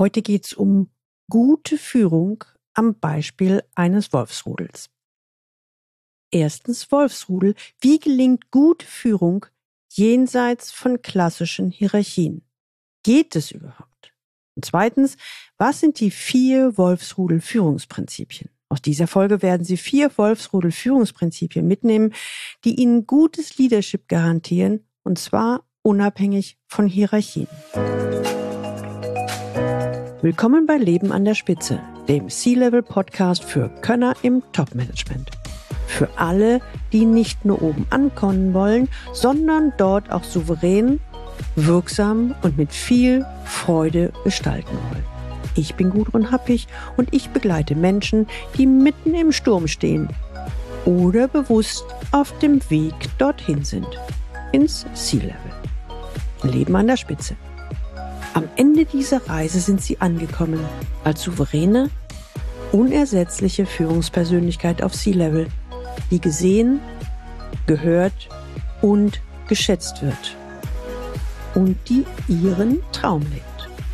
Heute geht es um gute Führung am Beispiel eines Wolfsrudels. Erstens Wolfsrudel. Wie gelingt gute Führung jenseits von klassischen Hierarchien? Geht es überhaupt? Und zweitens, was sind die 4 Wolfsrudel-Führungsprinzipien? Aus dieser Folge werden Sie 4 Wolfsrudel-Führungsprinzipien mitnehmen, die Ihnen gutes Leadership garantieren, und zwar unabhängig von Hierarchien. Willkommen bei Leben an der Spitze, dem C-Level-Podcast für Könner im Top-Management. Für alle, die nicht nur oben ankommen wollen, sondern dort auch souverän, wirksam und mit viel Freude gestalten wollen. Ich bin Gudrun Happig und ich begleite Menschen, die mitten im Sturm stehen oder bewusst auf dem Weg dorthin sind, ins C-Level. Leben an der Spitze. Am Ende dieser Reise sind sie angekommen als souveräne, unersetzliche Führungspersönlichkeit auf C-Level, die gesehen, gehört und geschätzt wird und die ihren Traum lebt.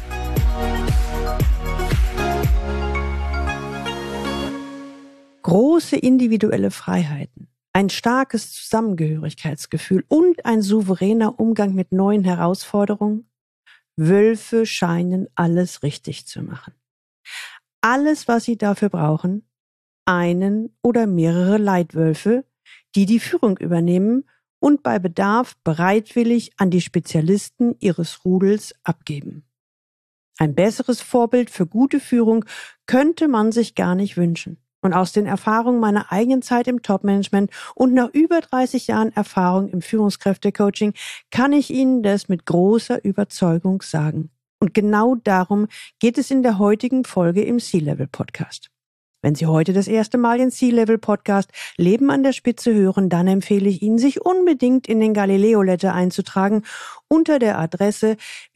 Große individuelle Freiheiten, ein starkes Zusammengehörigkeitsgefühl und ein souveräner Umgang mit neuen Herausforderungen. Wölfe scheinen alles richtig zu machen. Alles, was sie dafür brauchen, einen oder mehrere Leitwölfe, die die Führung übernehmen und bei Bedarf bereitwillig an die Spezialisten ihres Rudels abgeben. Ein besseres Vorbild für gute Führung könnte man sich gar nicht wünschen. Und aus den Erfahrungen meiner eigenen Zeit im Top-Management und nach über 30 Jahren Erfahrung im Führungskräftecoaching kann ich Ihnen das mit großer Überzeugung sagen. Und genau darum geht es in der heutigen Folge im C-Level-Podcast. Wenn Sie heute das erste Mal den C-Level-Podcast Leben an der Spitze hören, dann empfehle ich Ihnen, sich unbedingt in den Galileo-Letter einzutragen unter der Adresse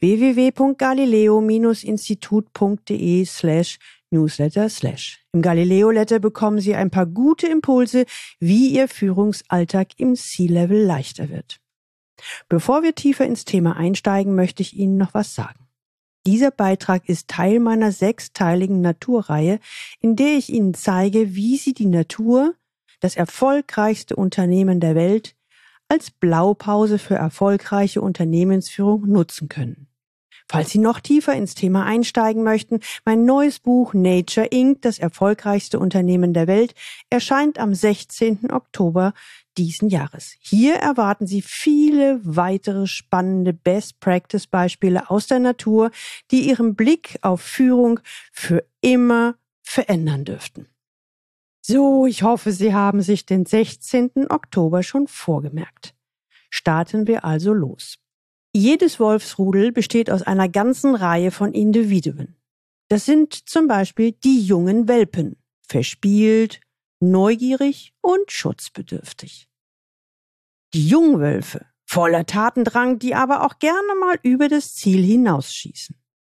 www.galileo-institut.de/newsletter/. Im Galileo-Letter bekommen Sie ein paar gute Impulse, wie Ihr Führungsalltag im C-Level leichter wird. Bevor wir tiefer ins Thema einsteigen, möchte ich Ihnen noch was sagen. Dieser Beitrag ist Teil meiner 6-teiligen Naturreihe, in der ich Ihnen zeige, wie Sie die Natur, das erfolgreichste Unternehmen der Welt, als Blaupause für erfolgreiche Unternehmensführung nutzen können. Falls Sie noch tiefer ins Thema einsteigen möchten, mein neues Buch Nature Inc., das erfolgreichste Unternehmen der Welt, erscheint am 16. Oktober diesen Jahres. Hier erwarten Sie viele weitere spannende Best-Practice-Beispiele aus der Natur, die Ihren Blick auf Führung für immer verändern dürften. So, ich hoffe, Sie haben sich den 16. Oktober schon vorgemerkt. Starten wir also los. Jedes Wolfsrudel besteht aus einer ganzen Reihe von Individuen. Das sind zum Beispiel die jungen Welpen, verspielt, neugierig und schutzbedürftig. Die Jungwölfe, voller Tatendrang, die aber auch gerne mal über das Ziel hinausschießen.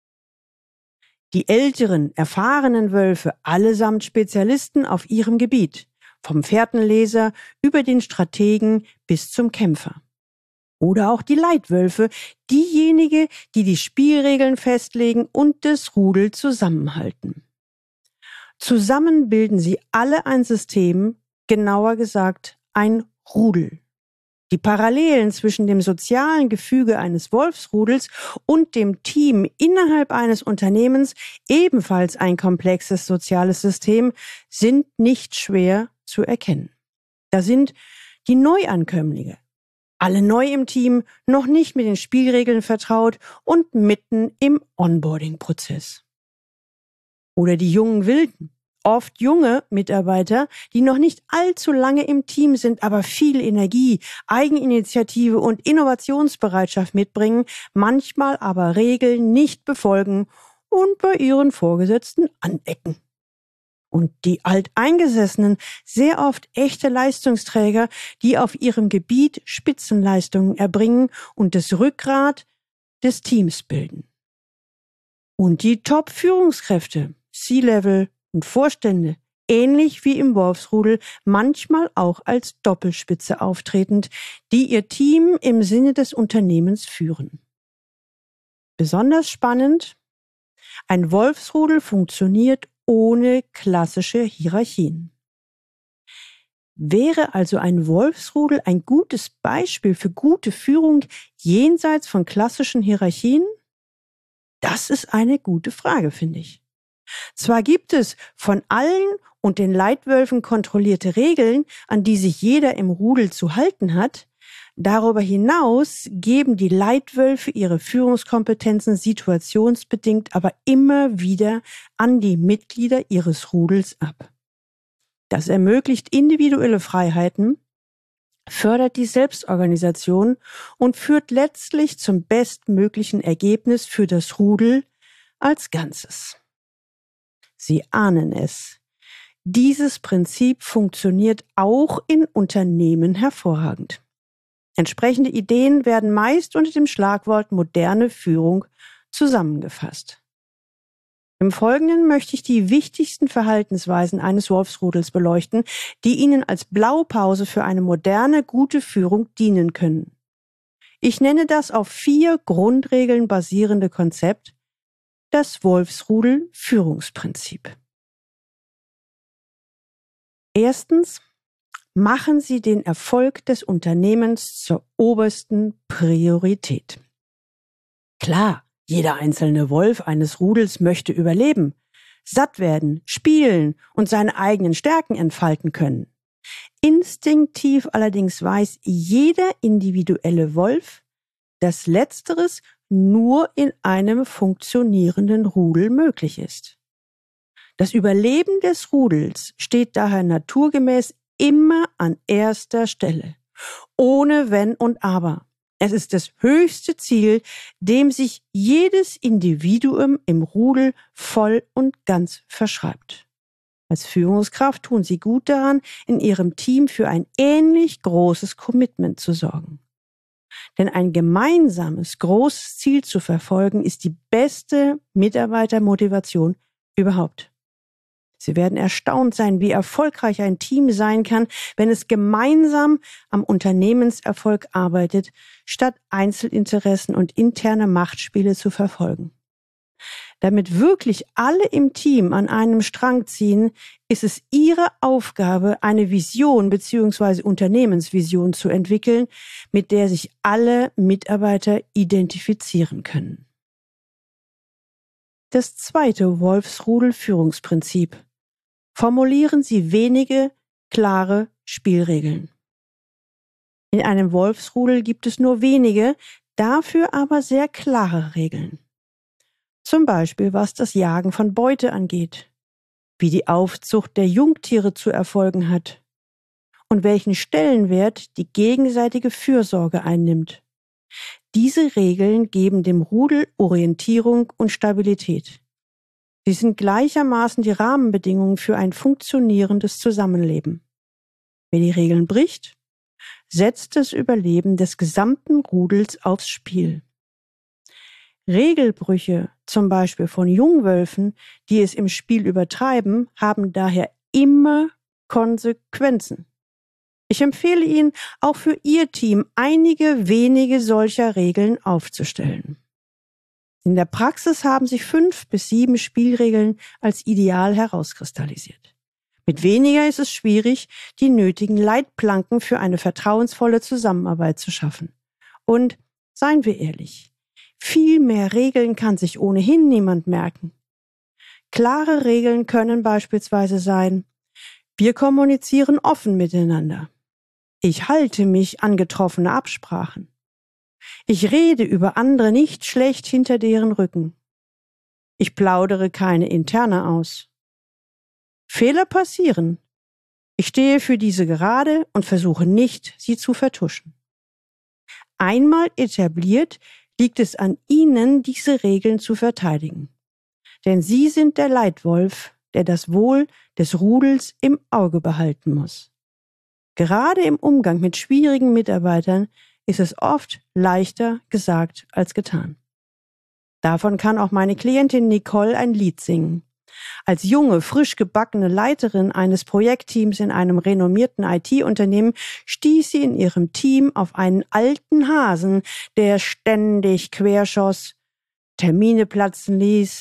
Die älteren, erfahrenen Wölfe, allesamt Spezialisten auf ihrem Gebiet, vom Fährtenleser über den Strategen bis zum Kämpfer. Oder auch die Leitwölfe, diejenigen, die die Spielregeln festlegen und das Rudel zusammenhalten. Zusammen bilden sie alle ein System, genauer gesagt ein Rudel. Die Parallelen zwischen dem sozialen Gefüge eines Wolfsrudels und dem Team innerhalb eines Unternehmens, ebenfalls ein komplexes soziales System, sind nicht schwer zu erkennen. Da sind die Neuankömmlinge, alle neu im Team, noch nicht mit den Spielregeln vertraut und mitten im Onboarding-Prozess. Oder die jungen Wilden, oft junge Mitarbeiter, die noch nicht allzu lange im Team sind, aber viel Energie, Eigeninitiative und Innovationsbereitschaft mitbringen, manchmal aber Regeln nicht befolgen und bei ihren Vorgesetzten anecken. Und die Alteingesessenen, sehr oft echte Leistungsträger, die auf ihrem Gebiet Spitzenleistungen erbringen und das Rückgrat des Teams bilden. Und die Top-Führungskräfte, C-Level und Vorstände, ähnlich wie im Wolfsrudel, manchmal auch als Doppelspitze auftretend, die ihr Team im Sinne des Unternehmens führen. Besonders spannend: Ein Wolfsrudel funktioniert ohne klassische Hierarchien. Wäre also ein Wolfsrudel ein gutes Beispiel für gute Führung jenseits von klassischen Hierarchien? Das ist eine gute Frage, finde ich. Zwar gibt es von allen und den Leitwölfen kontrollierte Regeln, an die sich jeder im Rudel zu halten hat. Darüber hinaus geben die Leitwölfe ihre Führungskompetenzen situationsbedingt aber immer wieder an die Mitglieder ihres Rudels ab. Das ermöglicht individuelle Freiheiten, fördert die Selbstorganisation und führt letztlich zum bestmöglichen Ergebnis für das Rudel als Ganzes. Sie ahnen es. Dieses Prinzip funktioniert auch in Unternehmen hervorragend. Entsprechende Ideen werden meist unter dem Schlagwort moderne Führung zusammengefasst. Im Folgenden möchte ich die wichtigsten Verhaltensweisen eines Wolfsrudels beleuchten, die Ihnen als Blaupause für eine moderne, gute Führung dienen können. Ich nenne das auf 4 Grundregeln basierende Konzept, das Wolfsrudel-Führungsprinzip. Erstens, machen Sie den Erfolg des Unternehmens zur obersten Priorität. Klar, jeder einzelne Wolf eines Rudels möchte überleben, satt werden, spielen und seine eigenen Stärken entfalten können. Instinktiv allerdings weiß jeder individuelle Wolf, dass Letzteres nur in einem funktionierenden Rudel möglich ist. Das Überleben des Rudels steht daher naturgemäß immer an erster Stelle, ohne Wenn und Aber. Es ist das höchste Ziel, dem sich jedes Individuum im Rudel voll und ganz verschreibt. Als Führungskraft tun Sie gut daran, in Ihrem Team für ein ähnlich großes Commitment zu sorgen. Denn ein gemeinsames, großes Ziel zu verfolgen, ist die beste Mitarbeitermotivation überhaupt. Sie werden erstaunt sein, wie erfolgreich ein Team sein kann, wenn es gemeinsam am Unternehmenserfolg arbeitet, statt Einzelinteressen und interne Machtspiele zu verfolgen. Damit wirklich alle im Team an einem Strang ziehen, ist es Ihre Aufgabe, eine Vision bzw. Unternehmensvision zu entwickeln, mit der sich alle Mitarbeiter identifizieren können. Das zweite Wolfsrudel-Führungsprinzip. Formulieren Sie wenige, klare Spielregeln. In einem Wolfsrudel gibt es nur wenige, dafür aber sehr klare Regeln. Zum Beispiel, was das Jagen von Beute angeht, wie die Aufzucht der Jungtiere zu erfolgen hat und welchen Stellenwert die gegenseitige Fürsorge einnimmt. Diese Regeln geben dem Rudel Orientierung und Stabilität. Sie sind gleichermaßen die Rahmenbedingungen für ein funktionierendes Zusammenleben. Wer die Regeln bricht, setzt das Überleben des gesamten Rudels aufs Spiel. Regelbrüche, zum Beispiel von Jungwölfen, die es im Spiel übertreiben, haben daher immer Konsequenzen. Ich empfehle Ihnen, auch für Ihr Team einige wenige solcher Regeln aufzustellen. In der Praxis haben sich 5 bis 7 Spielregeln als ideal herauskristallisiert. Mit weniger ist es schwierig, die nötigen Leitplanken für eine vertrauensvolle Zusammenarbeit zu schaffen. Und seien wir ehrlich, viel mehr Regeln kann sich ohnehin niemand merken. Klare Regeln können beispielsweise sein: Wir kommunizieren offen miteinander. Ich halte mich an getroffene Absprachen. Ich rede über andere nicht schlecht hinter deren Rücken. Ich plaudere keine Interne aus. Fehler passieren. Ich stehe für diese gerade und versuche nicht, sie zu vertuschen. Einmal etabliert, liegt es an Ihnen, diese Regeln zu verteidigen. Denn Sie sind der Leitwolf, der das Wohl des Rudels im Auge behalten muss. Gerade im Umgang mit schwierigen Mitarbeitern ist es oft leichter gesagt als getan. Davon kann auch meine Klientin Nicole ein Lied singen. Als junge, frisch gebackene Leiterin eines Projektteams in einem renommierten IT-Unternehmen stieß sie in ihrem Team auf einen alten Hasen, der ständig querschoss, Termine platzen ließ,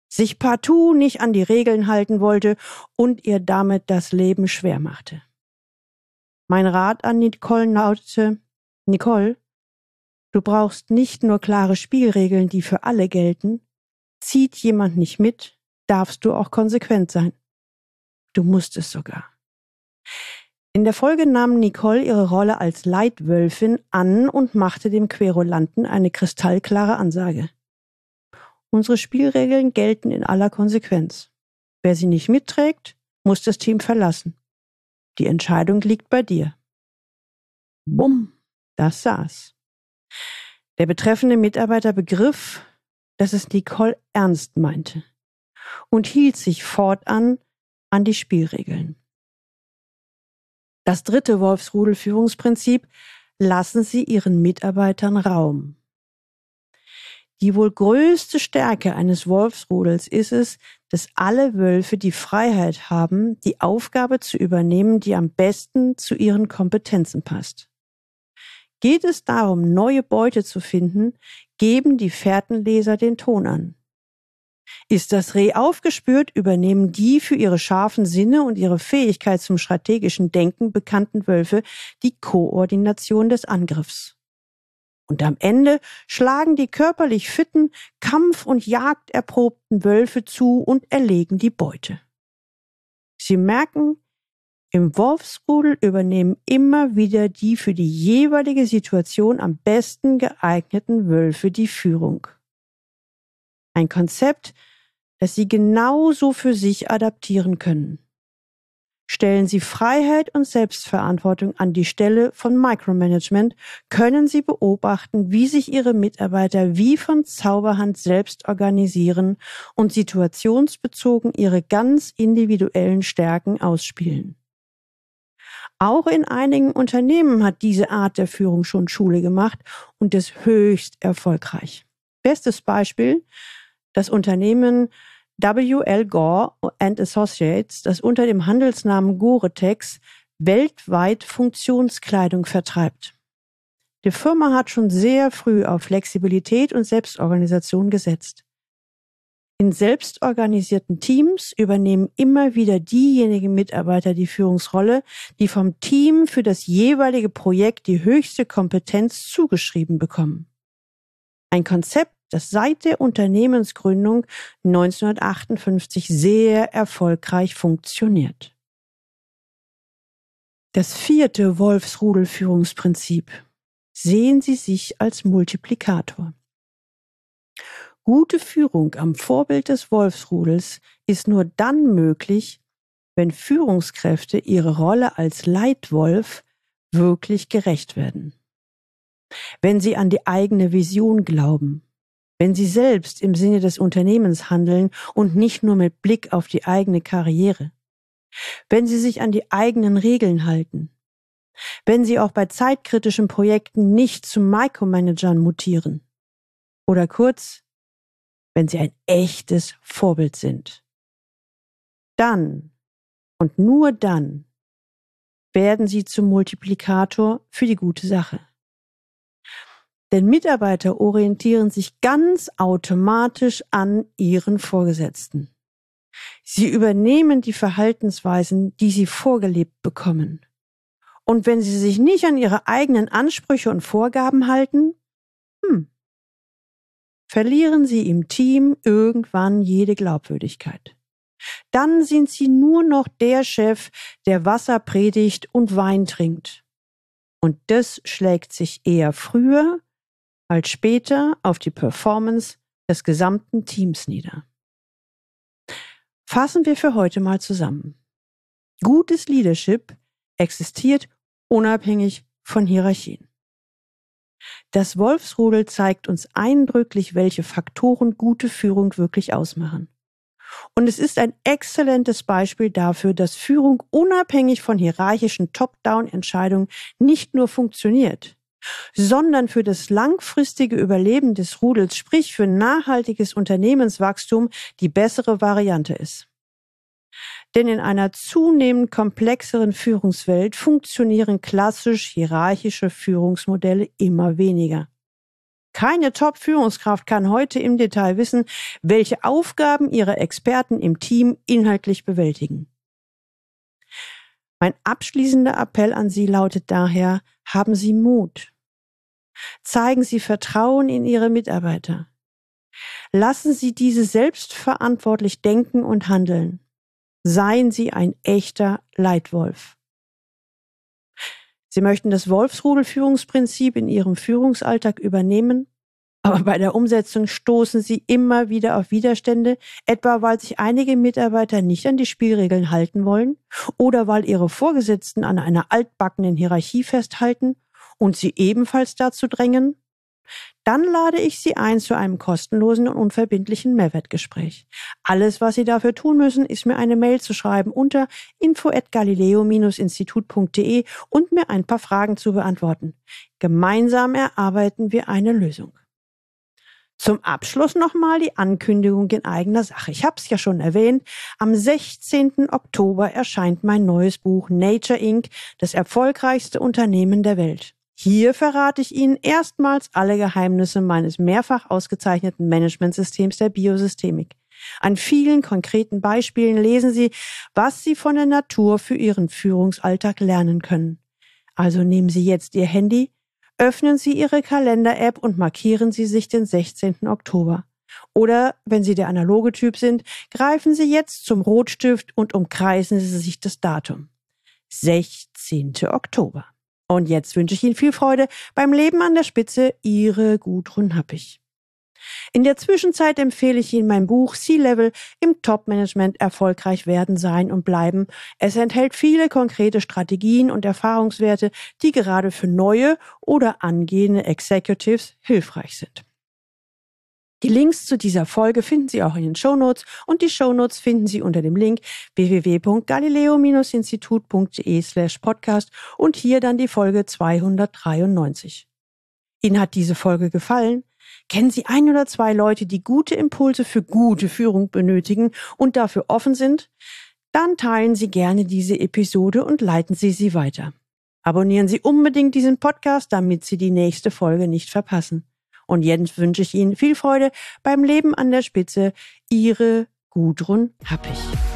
sich partout nicht an die Regeln halten wollte und ihr damit das Leben schwer machte. Mein Rat an Nicole lautete: Nicole, du brauchst nicht nur klare Spielregeln, die für alle gelten. Zieht jemand nicht mit, darfst du auch konsequent sein. Du musst es sogar. In der Folge nahm Nicole ihre Rolle als Leitwölfin an und machte dem Querulanten eine kristallklare Ansage. Unsere Spielregeln gelten in aller Konsequenz. Wer sie nicht mitträgt, muss das Team verlassen. Die Entscheidung liegt bei dir. Bumm, das saß. Der betreffende Mitarbeiter begriff, dass es Nicole ernst meinte und hielt sich fortan an die Spielregeln. Das dritte Wolfsrudel-Führungsprinzip: Lassen Sie Ihren Mitarbeitern Raum. Die wohl größte Stärke eines Wolfsrudels ist es, dass alle Wölfe die Freiheit haben, die Aufgabe zu übernehmen, die am besten zu ihren Kompetenzen passt. Geht es darum, neue Beute zu finden, geben die Fährtenleser den Ton an. Ist das Reh aufgespürt, übernehmen die für ihre scharfen Sinne und ihre Fähigkeit zum strategischen Denken bekannten Wölfe die Koordination des Angriffs. Und am Ende schlagen die körperlich fitten, kampf- und jagderprobten Wölfe zu und erlegen die Beute. Sie merken, im Wolfsrudel übernehmen immer wieder die für die jeweilige Situation am besten geeigneten Wölfe die Führung. Ein Konzept, das Sie genauso für sich adaptieren können. Stellen Sie Freiheit und Selbstverantwortung an die Stelle von Micromanagement, können Sie beobachten, wie sich Ihre Mitarbeiter wie von Zauberhand selbst organisieren und situationsbezogen ihre ganz individuellen Stärken ausspielen. Auch in einigen Unternehmen hat diese Art der Führung schon Schule gemacht und ist höchst erfolgreich. Bestes Beispiel: das Unternehmen W.L. Gore and Associates, das unter dem Handelsnamen Gore-Tex weltweit Funktionskleidung vertreibt. Die Firma hat schon sehr früh auf Flexibilität und Selbstorganisation gesetzt. In selbstorganisierten Teams übernehmen immer wieder diejenigen Mitarbeiter die Führungsrolle, die vom Team für das jeweilige Projekt die höchste Kompetenz zugeschrieben bekommen. Ein Konzept, das seit der Unternehmensgründung 1958 sehr erfolgreich funktioniert. Das vierte Wolfsrudel-Führungsprinzip: Sehen Sie sich als Multiplikator. Gute Führung am Vorbild des Wolfsrudels ist nur dann möglich, wenn Führungskräfte ihrer Rolle als Leitwolf wirklich gerecht werden. Wenn sie an die eigene Vision glauben, wenn sie selbst im Sinne des Unternehmens handeln und nicht nur mit Blick auf die eigene Karriere, wenn sie sich an die eigenen Regeln halten, wenn sie auch bei zeitkritischen Projekten nicht zu Micromanagern mutieren oder kurz, wenn sie ein echtes Vorbild sind. Dann und nur dann werden sie zum Multiplikator für die gute Sache. Denn Mitarbeiter orientieren sich ganz automatisch an ihren Vorgesetzten. Sie übernehmen die Verhaltensweisen, die sie vorgelebt bekommen. Und wenn sie sich nicht an ihre eigenen Ansprüche und Vorgaben halten, verlieren sie im Team irgendwann jede Glaubwürdigkeit. Dann sind sie nur noch der Chef, der Wasser predigt und Wein trinkt. Und das schlägt sich eher früher als später auf die Performance des gesamten Teams nieder. Fassen wir für heute mal zusammen. Gutes Leadership existiert unabhängig von Hierarchien. Das Wolfsrudel zeigt uns eindrücklich, welche Faktoren gute Führung wirklich ausmachen. Und es ist ein exzellentes Beispiel dafür, dass Führung unabhängig von hierarchischen Top-Down-Entscheidungen nicht nur funktioniert, sondern für das langfristige Überleben des Rudels, sprich für nachhaltiges Unternehmenswachstum, die bessere Variante ist. Denn in einer zunehmend komplexeren Führungswelt funktionieren klassisch hierarchische Führungsmodelle immer weniger. Keine Top-Führungskraft kann heute im Detail wissen, welche Aufgaben ihre Experten im Team inhaltlich bewältigen. Mein abschließender Appell an Sie lautet daher, haben Sie Mut. Zeigen Sie Vertrauen in Ihre Mitarbeiter. Lassen Sie diese selbstverantwortlich denken und handeln. Seien Sie ein echter Leitwolf. Sie möchten das Wolfsrudel-Führungsprinzip in Ihrem Führungsalltag übernehmen, aber bei der Umsetzung stoßen Sie immer wieder auf Widerstände, etwa weil sich einige Mitarbeiter nicht an die Spielregeln halten wollen oder weil ihre Vorgesetzten an einer altbackenen Hierarchie festhalten und Sie ebenfalls dazu drängen. Dann lade ich Sie ein zu einem kostenlosen und unverbindlichen Mehrwertgespräch. Alles, was Sie dafür tun müssen, ist mir eine Mail zu schreiben unter info@galileo-institut.de und mir ein paar Fragen zu beantworten. Gemeinsam erarbeiten wir eine Lösung. Zum Abschluss nochmal die Ankündigung in eigener Sache. Ich habe es ja schon erwähnt, am 16. Oktober erscheint mein neues Buch Nature Inc., das erfolgreichste Unternehmen der Welt. Hier verrate ich Ihnen erstmals alle Geheimnisse meines mehrfach ausgezeichneten Managementsystems der Biosystemik. An vielen konkreten Beispielen lesen Sie, was Sie von der Natur für Ihren Führungsalltag lernen können. Also nehmen Sie jetzt Ihr Handy, öffnen Sie Ihre Kalender-App und markieren Sie sich den 16. Oktober. Oder, wenn Sie der analoge Typ sind, greifen Sie jetzt zum Rotstift und umkreisen Sie sich das Datum. 16. Oktober. Und jetzt wünsche ich Ihnen viel Freude beim Leben an der Spitze. Ihre Gudrun Happig. In der Zwischenzeit empfehle ich Ihnen mein Buch C-Level im Top-Management erfolgreich werden, sein und bleiben. Es enthält viele konkrete Strategien und Erfahrungswerte, die gerade für neue oder angehende Executives hilfreich sind. Die Links zu dieser Folge finden Sie auch in den Shownotes und die Shownotes finden Sie unter dem Link www.galileo-institut.de/podcast und hier dann die Folge 293. Ihnen hat diese Folge gefallen? Kennen Sie 1 oder 2 Leute, die gute Impulse für gute Führung benötigen und dafür offen sind? Dann teilen Sie gerne diese Episode und leiten Sie sie weiter. Abonnieren Sie unbedingt diesen Podcast, damit Sie die nächste Folge nicht verpassen. Und jetzt wünsche ich Ihnen viel Freude beim Leben an der Spitze. Ihre Gudrun Happig.